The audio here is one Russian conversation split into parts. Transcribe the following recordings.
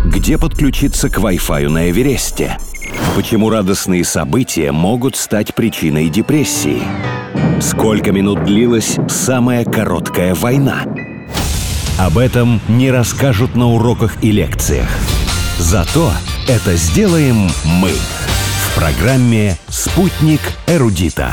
Где подключиться к Wi-Fi на Эвересте? Почему радостные события могут стать причиной депрессии? Сколько минут длилась самая короткая война? Об этом не расскажут на уроках и лекциях. Зато это сделаем мы в программе «Спутник эрудита».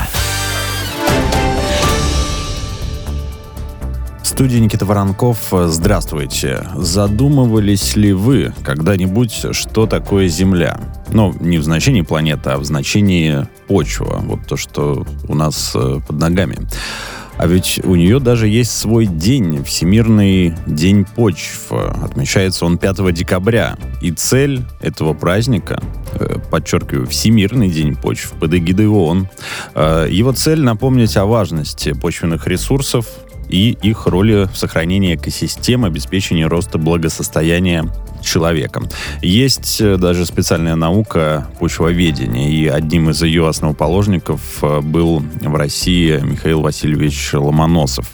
В студии Никита Воронков. Здравствуйте. Задумывались ли вы когда-нибудь, что такое Земля? Ну, не в значении планета, а в значении почва. Вот то, что у нас под ногами. А ведь у нее даже есть свой день, Всемирный день почв. Отмечается он 5 декабря. И цель этого праздника, подчеркиваю, Всемирный день почв под эгидой ООН, его цель — напомнить о важности почвенных ресурсов и их роли в сохранении экосистем, обеспечении роста благосостояния человека. Есть даже специальная наука почвоведения, и одним из ее основоположников был в России Михаил Васильевич Ломоносов.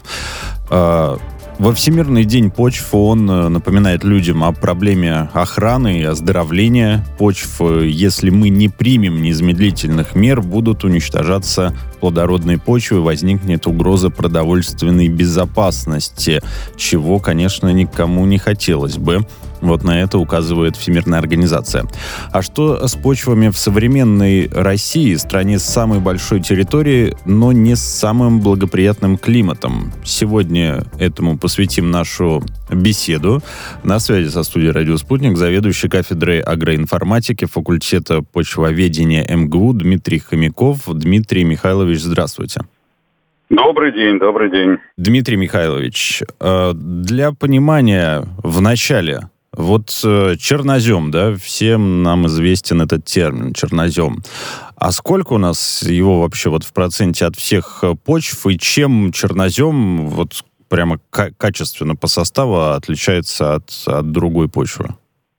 Во Всемирный день почв он напоминает людям о проблеме охраны и оздоровления почв. Если мы не примем незамедлительных мер, будут уничтожаться плодородные почвы, возникнет угроза продовольственной безопасности, чего, конечно, никому не хотелось бы. Вот на это указывает Всемирная организация. А что с почвами в современной России, стране с самой большой территорией, но не с самым благоприятным климатом? Сегодня этому посвятим нашу беседу. На связи со студией «Радио Спутник» заведующий кафедрой агроинформатики факультета почвоведения МГУ Дмитрий Хомяков. Дмитрий Михайлович, здравствуйте. Добрый день, добрый день. Дмитрий Михайлович, для понимания в начале, вот чернозем, да, всем нам известен этот термин, чернозем. А сколько у нас его вообще вот в проценте от всех почв, и чем чернозем вот прямо качественно по составу отличается от другой почвы?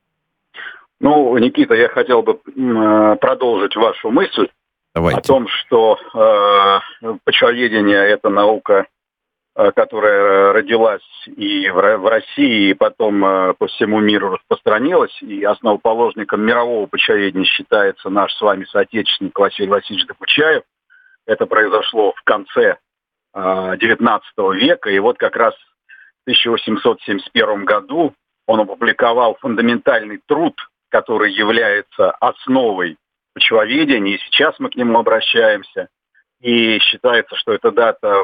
Ну, Никита, я хотел бы продолжить вашу мысль. Давайте. О том, что почвоведение — это наука, которая родилась и в России, и потом по всему миру распространилась, и основоположником мирового почвоведения считается наш с вами соотечественник Василий Васильевич Докучаев. Это произошло в конце XIX века, и вот как раз в 1871 году он опубликовал фундаментальный труд, который является основой почвоведения, и сейчас мы к нему обращаемся. И считается, что эта дата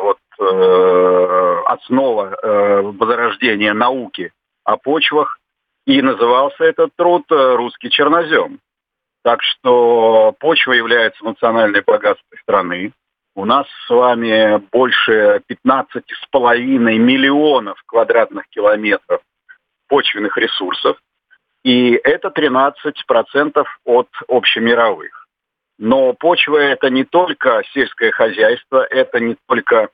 основа возрождения науки о почвах. И назывался этот труд «Русский чернозем». Так что почва является национальным богатством страны. У нас с вами больше 15,5 миллионов квадратных километров почвенных ресурсов. И это 13% от общемировых. Но почва — это не только сельское хозяйство, это не только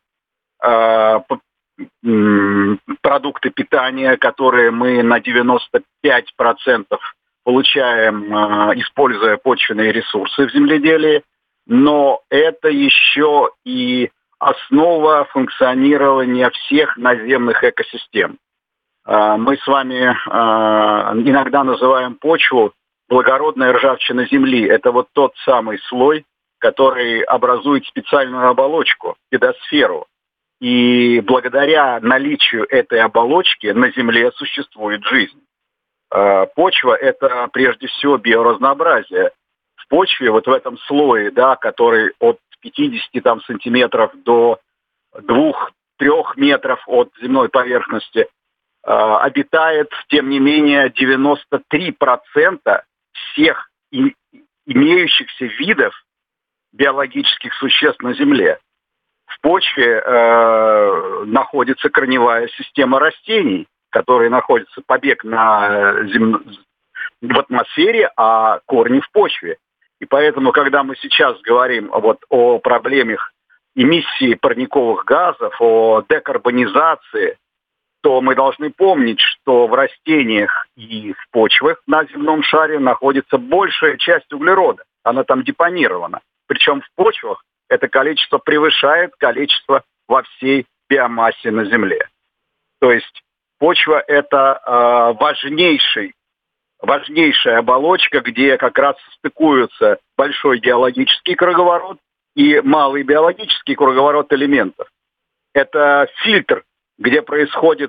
продукты питания, которые мы на 95% получаем, используя почвенные ресурсы в земледелии, но это еще и основа функционирования всех наземных экосистем. Мы с вами иногда называем почву благородная ржавчина Земли. Это вот тот самый слой, который образует специальную оболочку, педосферу. И благодаря наличию этой оболочки на Земле существует жизнь. Почва — это прежде всего биоразнообразие. В почве, вот в этом слое, да, который от 50 сантиметров до 2-3 метров от земной поверхности, обитает, тем не менее, 93% всех имеющихся видов биологических существ на Земле. В почве находится корневая система растений, которые находятся побег в атмосфере, а корни в почве. И поэтому, когда мы сейчас говорим о проблемах эмиссии парниковых газов, о декарбонизации, то мы должны помнить, что в растениях и в почвах на земном шаре находится большая часть углерода. Она там депонирована. Причем в почвах это количество превышает количество во всей биомассе на Земле. То есть почва — это важнейший важнейшая оболочка, где как раз стыкуются большой геологический круговорот и малый биологический круговорот элементов. Это фильтр, где происходит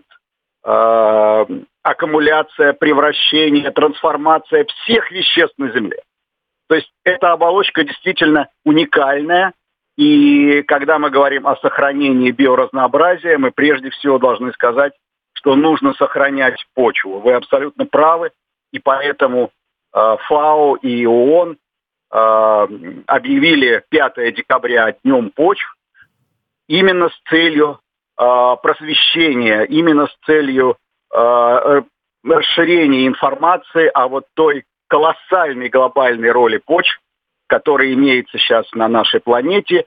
аккумуляция, превращение, трансформация всех веществ на Земле. То есть эта оболочка действительно уникальная. И когда мы говорим о сохранении биоразнообразия, мы прежде всего должны сказать, что нужно сохранять почву. Вы абсолютно правы. И поэтому ФАО и ООН объявили 5 декабря Днем почв именно с целью просвещения, именно с целью расширения информации о вот той колоссальной глобальной роли почв, которая имеется сейчас на нашей планете.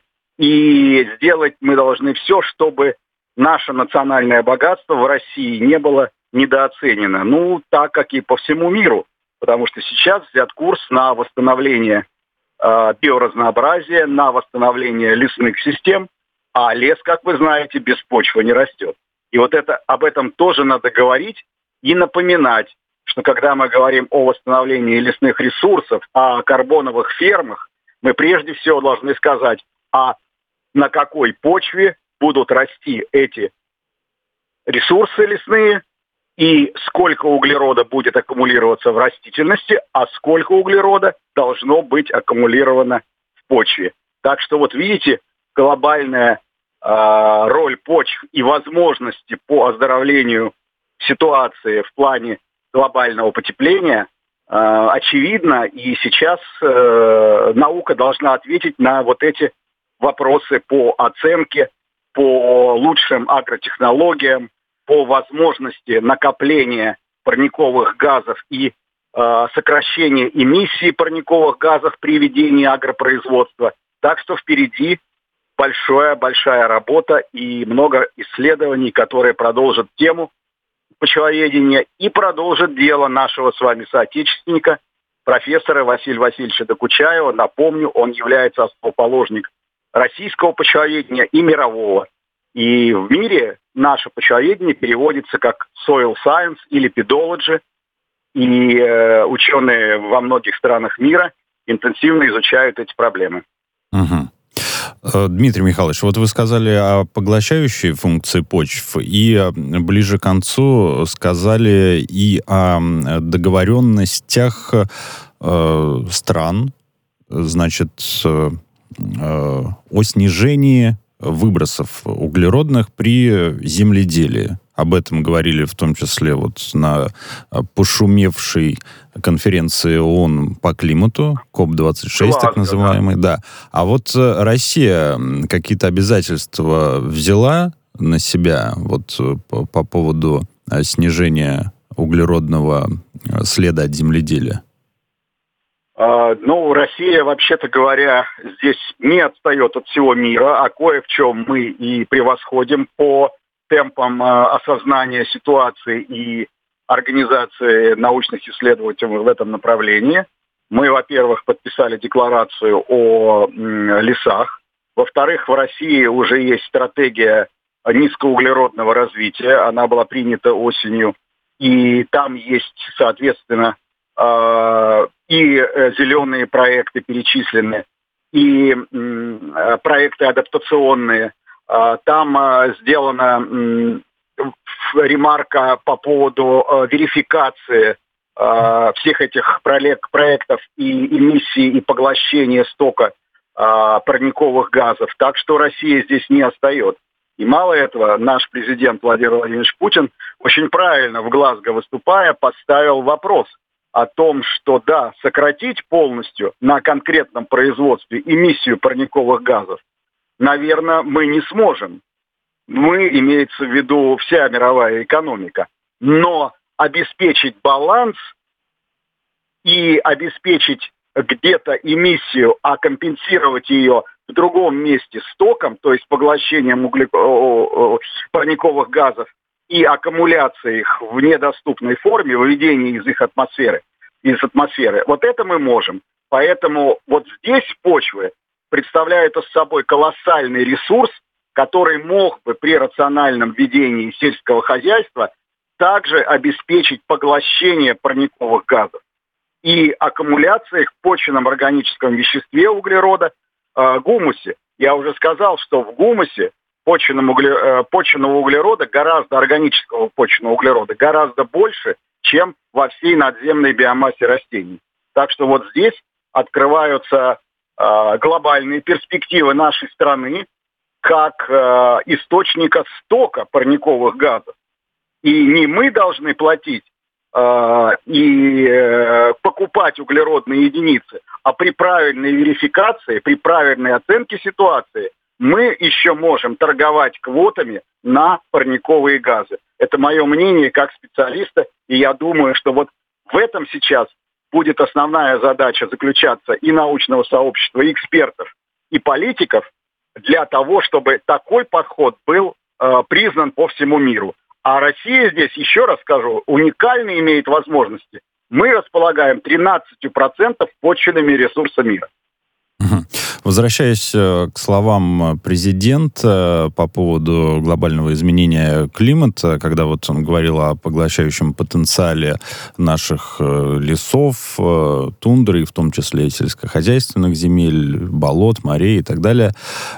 И сделать мы должны все, чтобы наше национальное богатство в России не было недооценено. Ну, так как и по всему миру. Потому что сейчас взят курс на восстановление биоразнообразия, на восстановление лесных систем. А лес, как вы знаете, без почвы не растет. И вот об этом тоже надо говорить и напоминать, что когда мы говорим о восстановлении лесных ресурсов, о карбоновых фермах, мы прежде всего должны сказать, а на какой почве будут расти эти ресурсы лесные, и сколько углерода будет аккумулироваться в растительности, а сколько углерода должно быть аккумулировано в почве. Так что вот видите, глобальная роль почв и возможности по оздоровлению ситуации в плане глобального потепления очевидно, и сейчас наука должна ответить на вот эти вопросы по оценке, по лучшим агротехнологиям, по возможности накопления парниковых газов и сокращения эмиссии парниковых газов при ведении агропроизводства. Так что впереди большая работа и много исследований, которые продолжат тему почвоведения и продолжит дело нашего с вами соотечественника, профессора Василия Васильевича Докучаева. Напомню, он является основоположник российского почвоведения и мирового. И в мире наше почвоведение переводится как soil science или pedology. И ученые во многих странах мира интенсивно изучают эти проблемы. Угу. Дмитрий Михайлович, вот вы сказали о поглощающей функции почв, и ближе к концу сказали и о договоренностях стран, значит, о снижении выбросов углеродных при земледелии. Об этом говорили в том числе вот на пошумевшей конференции ООН по климату, КОП-26, так называемый. Да. А вот Россия какие-то обязательства взяла на себя вот по поводу снижения углеродного следа от земледелия? Ну, Россия, вообще-то говоря, здесь не отстает от всего мира, а кое в чем мы и превосходим по темпам осознания ситуации и организации научных исследователей в этом направлении. Мы, во-первых, подписали декларацию о лесах. Во-вторых, в России уже есть стратегия низкоуглеродного развития. Она была принята осенью. И там есть, соответственно, и зеленые проекты перечислены, и проекты адаптационные. Там сделана ремарка по поводу верификации всех этих проектов и эмиссии, и поглощения стока парниковых газов. Так что Россия здесь не отстает. И мало этого, наш президент Владимир Владимирович Путин очень правильно в Глазго выступая поставил вопрос о том, что да, сократить полностью на конкретном производстве эмиссию парниковых газов, наверное, мы не сможем. Мы, имеется в виду вся мировая экономика. Но обеспечить баланс и обеспечить где-то эмиссию, а компенсировать ее в другом месте стоком, то есть поглощением парниковых газов и аккумуляцией их в недоступной форме, выведение из атмосферы, вот это мы можем. Поэтому вот здесь почвы представляют собой колоссальный ресурс, который мог бы при рациональном ведении сельского хозяйства также обеспечить поглощение парниковых газов и аккумуляция их в почвенном органическом веществе углерода, гумусе. Я уже сказал, что в гумусе почвенного углерода, органического почвенного углерода, гораздо больше, чем во всей надземной биомассе растений. Так что вот здесь открываются глобальные перспективы нашей страны как источника стока парниковых газов. И не мы должны платить и покупать углеродные единицы, а при правильной верификации, при правильной оценке ситуации мы еще можем торговать квотами на парниковые газы. Это мое мнение как специалиста, и я думаю, что вот в этом сейчас будет основная задача заключаться и научного сообщества, и экспертов, и политиков для того, чтобы такой подход был признан по всему миру. А Россия здесь, еще раз скажу, уникально имеет возможности. Мы располагаем 13% почвенными ресурсами мира. Возвращаясь к словам президента по поводу глобального изменения климата, когда вот он говорил о поглощающем потенциале наших лесов, тундры, в том числе и сельскохозяйственных земель, болот, морей и так далее,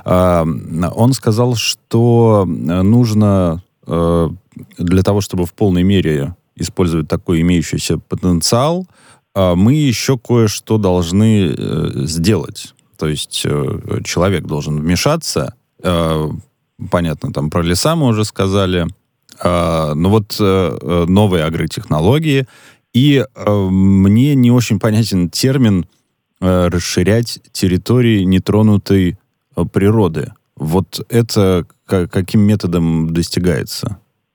он сказал, что нужно для того, чтобы в полной мере использовать такой имеющийся потенциал, мы еще кое-что должны сделать. То есть человек должен вмешаться. Понятно, там про леса мы уже сказали. Но вот новые агротехнологии. И мне не очень понятен термин «расширять территории нетронутой природы». Вот это каким методом достигается?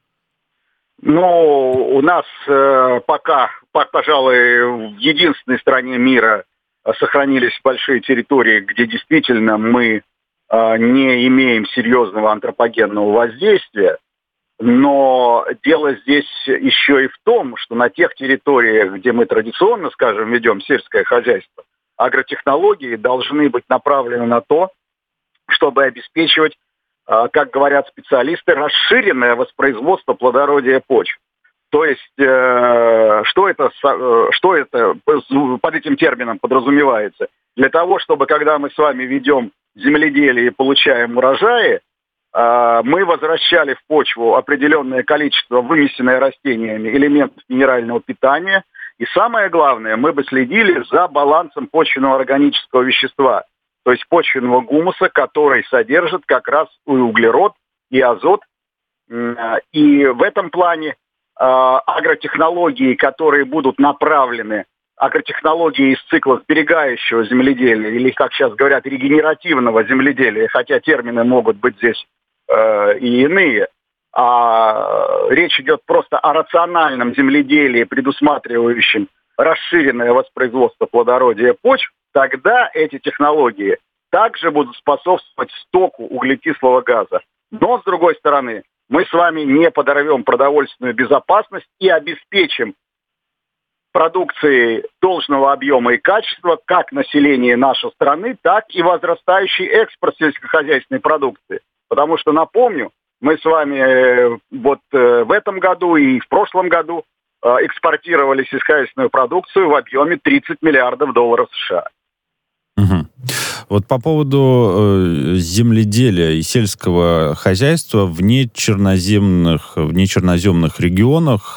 Ну, у нас пока, пожалуй, в единственной стране мира сохранились большие территории, где действительно мы не имеем серьезного антропогенного воздействия. Но дело здесь еще и в том, что на тех территориях, где мы традиционно, скажем, ведем сельское хозяйство, агротехнологии должны быть направлены на то, чтобы обеспечивать, как говорят специалисты, расширенное воспроизводство плодородия почв. То есть, что это под этим термином подразумевается? Для того, чтобы, когда мы с вами ведем земледелие и получаем урожаи, мы возвращали в почву определенное количество вынесенное растениями элементов минерального питания. И самое главное, мы бы следили за балансом почвенного органического вещества, то есть почвенного гумуса, который содержит как раз и углерод, и азот. И в этом плане агротехнологии, которые будут направлены, агротехнологии из цикла сберегающего земледелия, или, как сейчас говорят, регенеративного земледелия, хотя термины могут быть здесь и иные, речь идет просто о рациональном земледелии, предусматривающем расширенное воспроизводство плодородия почв, тогда эти технологии также будут способствовать стоку углекислого газа. Но, с другой стороны, мы с вами не подорвем продовольственную безопасность и обеспечим продукции должного объема и качества как население нашей страны, так и возрастающий экспорт сельскохозяйственной продукции. Потому что, напомню, мы с вами вот в этом году и в прошлом году экспортировали сельскохозяйственную продукцию в объеме $30 миллиардов США. Угу. Вот по поводу земледелия и сельского хозяйства в нечерноземных регионах,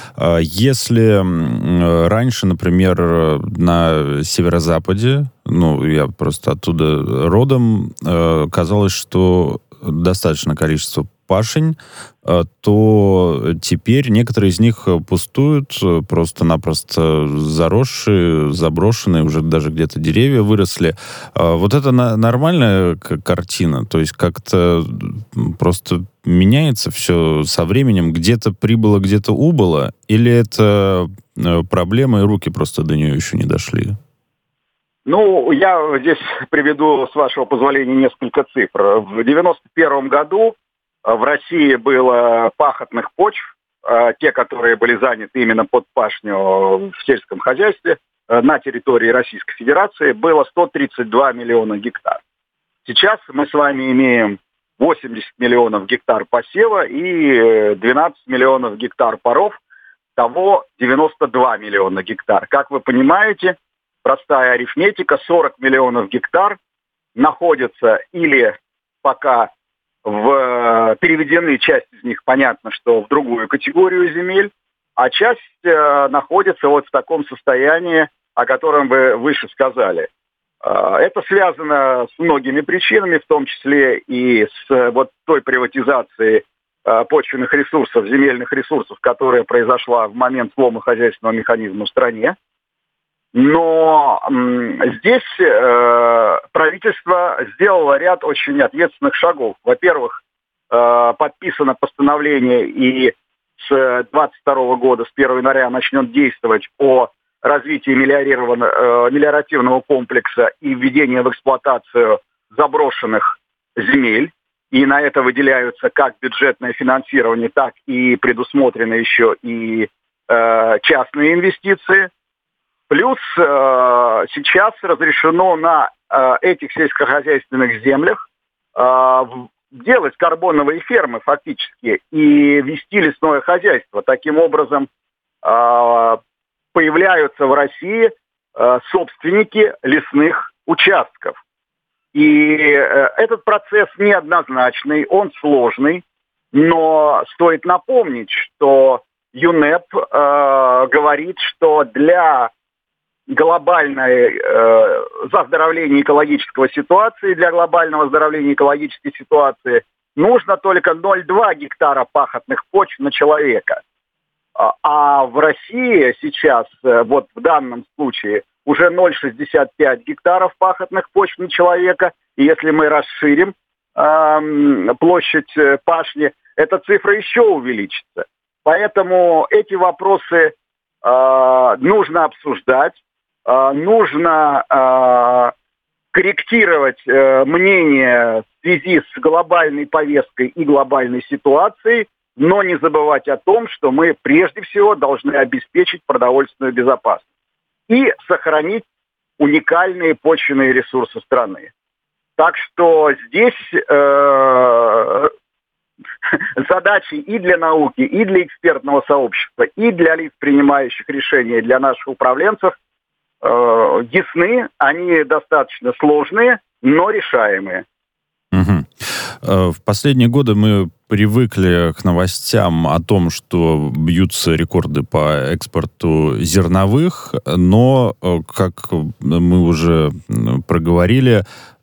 если раньше, например, на северо-западе, я просто оттуда родом, казалось, что достаточное количество пашень, то теперь некоторые из них пустуют, просто-напросто заросшие, заброшенные, уже даже где-то деревья выросли. Вот это нормальная картина? То есть как-то просто меняется все со временем? Где-то прибыло, где-то убыло? Или это проблема, и руки просто до нее еще не дошли? Я здесь приведу, с вашего позволения, несколько цифр. В 1991 году в России было пахотных почв, те, которые были заняты именно под пашню в сельском хозяйстве, на территории Российской Федерации, было 132 миллиона гектар. Сейчас мы с вами имеем 80 миллионов гектар посева и 12 миллионов гектар паров, того 92 миллиона гектар. Как вы понимаете, простая арифметика, 40 миллионов гектар находятся или пока переведены, часть из них, понятно, что в другую категорию земель, а часть находится вот в таком состоянии, о котором вы выше сказали. Это связано с многими причинами, в том числе и с вот той приватизацией почвенных ресурсов, земельных ресурсов, которая произошла в момент слома хозяйственного механизма в стране. Но здесь правительство сделало ряд очень ответственных шагов. Во-первых, подписано постановление, и с 2022 года, с 1 января, начнет действовать о развитии мелиоративного комплекса и введения в эксплуатацию заброшенных земель. И на это выделяются как бюджетное финансирование, так и предусмотрены еще и частные инвестиции. Плюс сейчас разрешено на этих сельскохозяйственных землях делать карбоновые фермы фактически и вести лесное хозяйство. Таким образом, появляются в России собственники лесных участков. И этот процесс неоднозначный, он сложный, но стоит напомнить, что ЮНЕП говорит, что для глобальной оздоровления экологической ситуации, для глобального оздоровления экологической ситуации нужно только 0,2 гектара пахотных почв на человека. А в России сейчас, вот в данном случае, уже 0,65 гектаров пахотных почв на человека. И если мы расширим площадь пашни, эта цифра еще увеличится. Поэтому эти вопросы нужно обсуждать, нужно корректировать мнение в связи с глобальной повесткой и глобальной ситуацией, но не забывать о том, что мы прежде всего должны обеспечить продовольственную безопасность и сохранить уникальные почвенные ресурсы страны. Так что здесь задачи и для науки, и для экспертного сообщества, и для лиц, принимающих решения, для наших управленцев ясны, они достаточно сложные, но решаемые. Угу. В последние годы мы привыкли к новостям о том, что бьются рекорды по экспорту зерновых, но, как мы уже проговорили,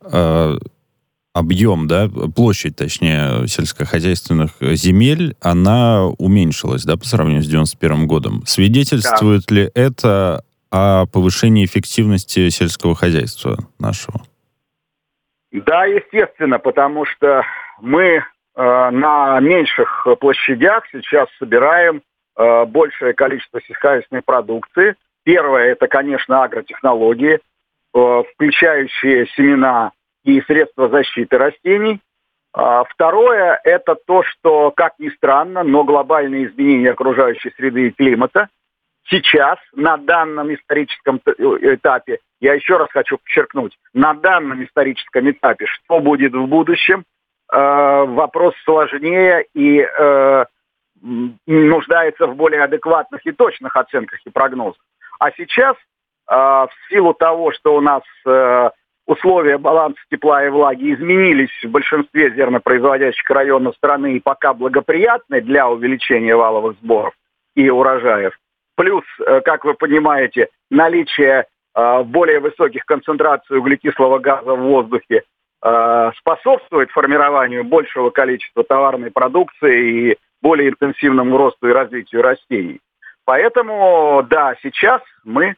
объем, площадь, точнее, сельскохозяйственных земель, она уменьшилась, по сравнению с 1991 годом. Свидетельствует ли это о повышении эффективности сельского хозяйства нашего? Да, естественно, потому что мы на меньших площадях сейчас собираем большее количество сельскохозяйственной продукции. Первое, это, конечно, агротехнологии, включающие семена и средства защиты растений. Второе, это то, что, как ни странно, но глобальные изменения окружающей среды и климата сейчас, на данном историческом этапе, я еще раз хочу подчеркнуть, на данном историческом этапе, что будет в будущем, вопрос сложнее и нуждается в более адекватных и точных оценках и прогнозах. А сейчас, в силу того, что у нас условия баланса тепла и влаги изменились в большинстве зернопроизводящих районов страны и пока благоприятны для увеличения валовых сборов и урожаев, плюс, как вы понимаете, наличие более высоких концентраций углекислого газа в воздухе способствует формированию большего количества товарной продукции и более интенсивному росту и развитию растений. Поэтому, да, сейчас мы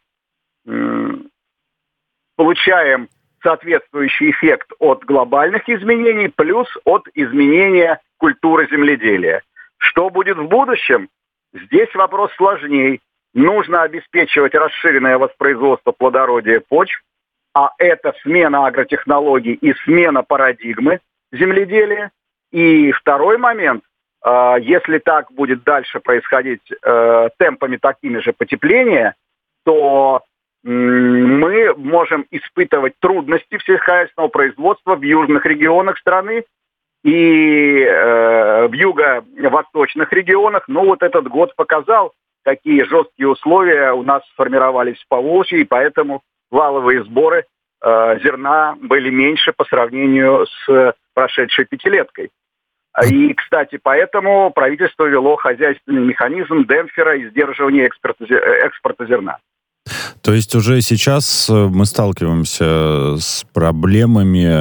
получаем соответствующий эффект от глобальных изменений плюс от изменения культуры земледелия. Что будет в будущем? Здесь вопрос сложнее. Нужно обеспечивать расширенное воспроизводство плодородия почв, а это смена агротехнологий и смена парадигмы земледелия. И второй момент, если так будет дальше происходить темпами такими же потепления, то мы можем испытывать трудности в сельскохозяйственного производства в южных регионах страны. и в юго-восточных регионах. Но вот этот год показал, какие жесткие условия у нас сформировались в Поволжье, и поэтому валовые сборы зерна были меньше по сравнению с прошедшей пятилеткой. И, кстати, поэтому правительство вело хозяйственный механизм демпфера и сдерживания экспорта зерна. То есть уже сейчас мы сталкиваемся с проблемами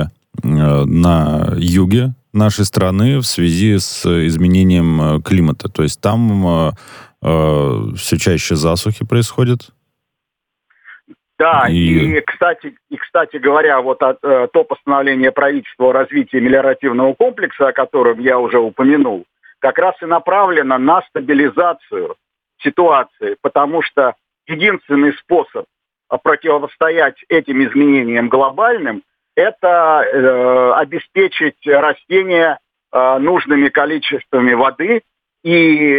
на юге нашей страны в связи с изменением климата. То есть там все чаще засухи происходят. Да, и кстати говоря, вот то постановление правительства о развитии мелиоративного комплекса, о котором я уже упомянул, как раз и направлено на стабилизацию ситуации, потому что единственный способ противостоять этим изменениям глобальным – это обеспечить растения нужными количествами воды, и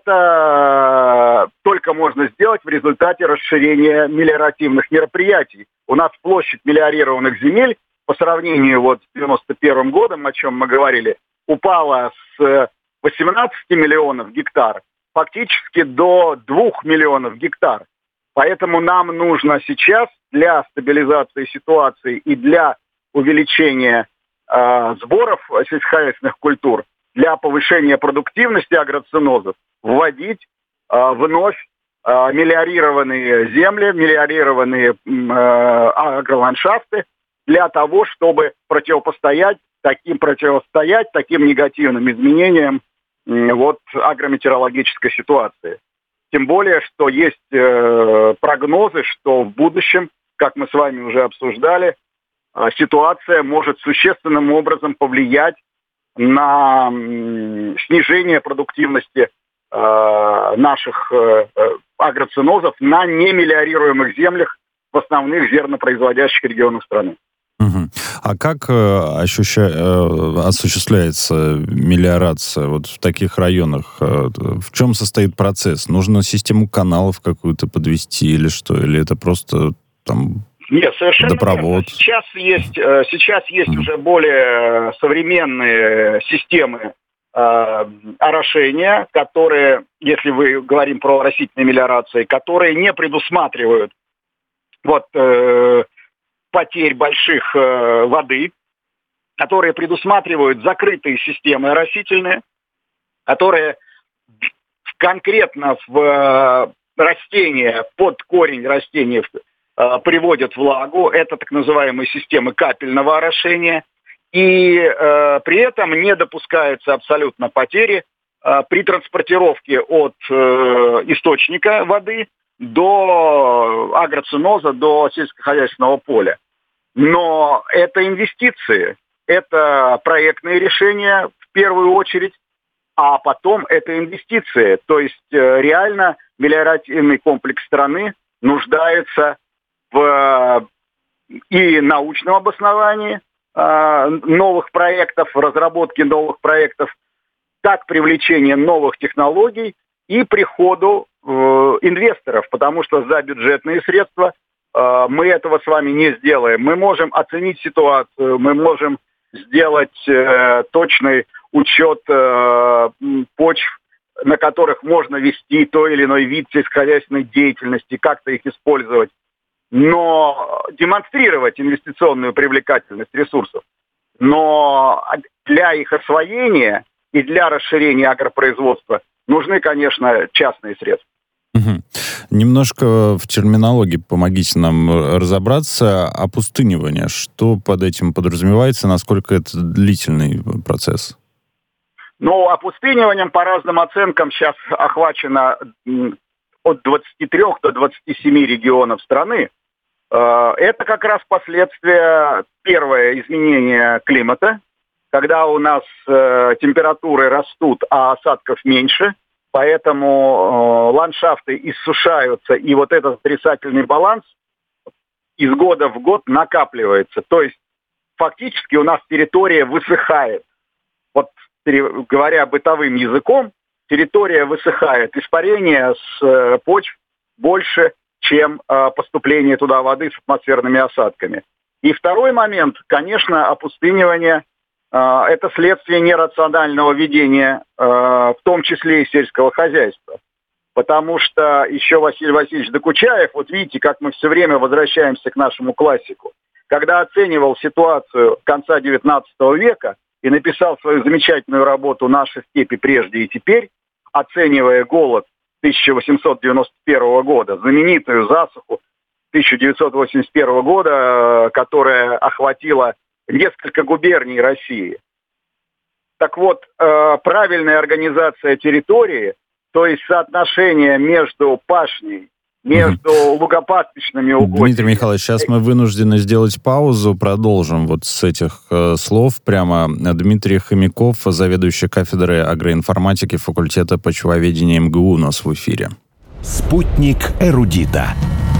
это только можно сделать в результате расширения мелиоративных мероприятий. У нас площадь мелиорированных земель по сравнению вот с 1991 годом, о чем мы говорили, упала с 18 миллионов гектар фактически до 2 миллионов гектар. Поэтому нам нужно сейчас для стабилизации ситуации и для увеличения сборов сельскохозяйственных культур, для повышения продуктивности агроценозов вводить вновь мелиорированные земли, мелиорированные агроландшафты для того, чтобы противостоять таким негативным изменениям вот агрометеорологической ситуации. Тем более, что есть прогнозы, что в будущем, как мы с вами уже обсуждали, ситуация может существенным образом повлиять на снижение продуктивности наших агроценозов на немелиорируемых землях в основных зернопроизводящих регионах страны. Угу. А как осуществляется мелиорация вот в таких районах? В чем состоит процесс? Нужно систему каналов какую-то подвести или что? Или это просто там Нет, совершенно водопровод? Верно. Сейчас есть уже более современные системы орошения, которые, если мы говорим про растительные мелиорации, которые не предусматривают потерь больших воды, которые предусматривают закрытые системы растительные, которые конкретно в растения, под корень растения приводят влагу. Это так называемые системы капельного орошения. И при этом не допускаются абсолютно потери при транспортировке от источника воды до агроценоза, до сельскохозяйственного поля. Но это инвестиции, это проектные решения в первую очередь, а потом это инвестиции. То есть реально мелиоративный комплекс страны нуждается в и научном обосновании новых проектов, в разработке новых проектов, так привлечение новых технологий и приходу инвесторов, потому что за бюджетные средства мы этого с вами не сделаем. Мы можем оценить ситуацию, мы можем сделать точный учет почв, на которых можно вести той или иной вид сельскохозяйственной деятельности, как-то их использовать. Но демонстрировать инвестиционную привлекательность ресурсов. Но для их освоения и для расширения агропроизводства нужны, конечно, частные средства. Угу. Немножко в терминологии помогите нам разобраться. Опустынивание. Что под этим подразумевается? Насколько это длительный процесс? Ну, опустыниванием по разным оценкам сейчас охвачено от 23 до 27 регионов страны. Это как раз последствия первое изменения климата, когда у нас температуры растут, а осадков меньше, поэтому ландшафты иссушаются, и вот этот отрицательный баланс из года в год накапливается. То есть фактически у нас территория высыхает. Вот говоря бытовым языком, территория высыхает. Испарение с почв больше, чем поступление туда воды с атмосферными осадками. И второй момент, конечно, опустынивание это следствие нерационального ведения, в том числе и сельского хозяйства. Потому что еще Василий Васильевич Докучаев, вот видите, как мы все время возвращаемся к нашему классику, когда оценивал ситуацию конца XIX века и написал свою замечательную работу «Наши степи прежде и теперь», оценивая голод 1891 года, знаменитую засуху 1981 года, которая охватила несколько губерний России. Так вот, правильная организация территории, то есть соотношение между пашней, между лугопасечными угодьями. Дмитрий Михайлович, сейчас мы вынуждены сделать паузу, продолжим вот с этих слов прямо. Дмитрий Хомяков, заведующий кафедрой агроинформатики факультета почвоведения МГУ, у нас в эфире. Спутник эрудита.